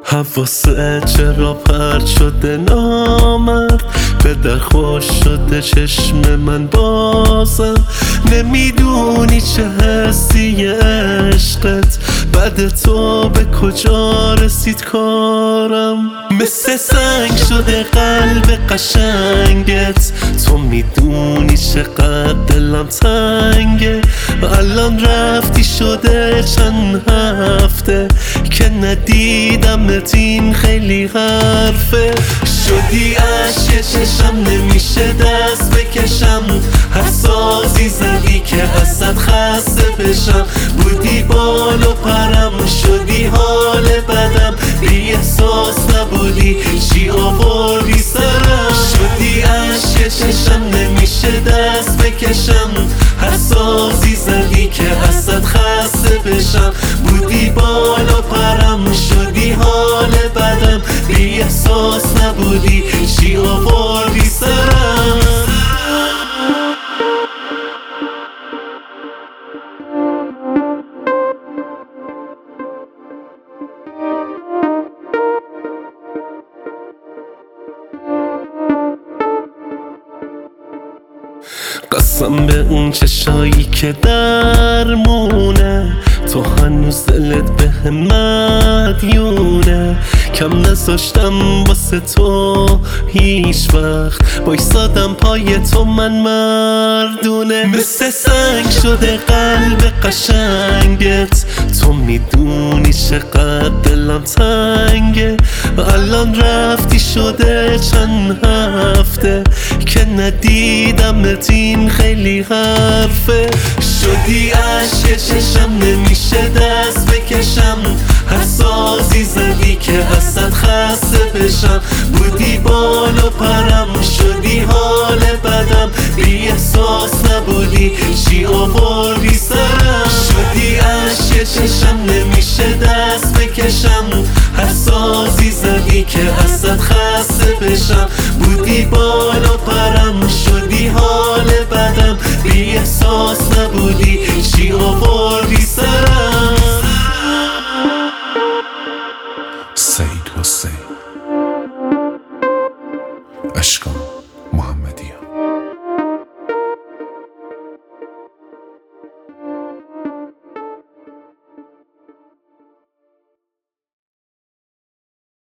حواسه چرا پرد شده نامرد، به در خوش شده چشم من بازم. نمیدونی چه حسی عشقت، بعد تو به کجا رسید کارم. مثل سنگ شده قلب قشنگت، تو میدونی چقدر دلم تنگه. الان رفتی شده چند هفته که ندیدمت، این خیلی حرفه. شدی اشک چشم نمیشه دست بکشم، هر سازی زدی که ازت خسته بشم. بودی بال و پرم، شدی حال بدم، بی احساس نبودی چی آوردی سرم. شدی اشک چشم نمیشه دست بکشم، هر سازی زدی که ازت خسته بشم. بودی بال و پرم، شدی حال بدم، بی احساس نبودی چی آوردی سرم. قسم به اون چشایی که درمونه، تو هنوز دلت به مدیونه. کم نذاشتم واسه تو هیچ وقت، بایستادم پای تو من مردونه. مثل سنگ شده قلب قشنگت، تو میدونی چقدر دلم تنگه. الان رفتی شده چند هفته که ندیدمت، این خیلی حرفه. شدی اشک چشم نمیشه دست بکشم، هر سازی زدی که ازت خسته بشم. بودی بال و پرم، شدی حال بدم، بی احساس نبودی چی آوردی سرم. شدی اشک چشم نمیشه دست بکشم، هر سازی زدی که ازت خسته بشم. بودی بال و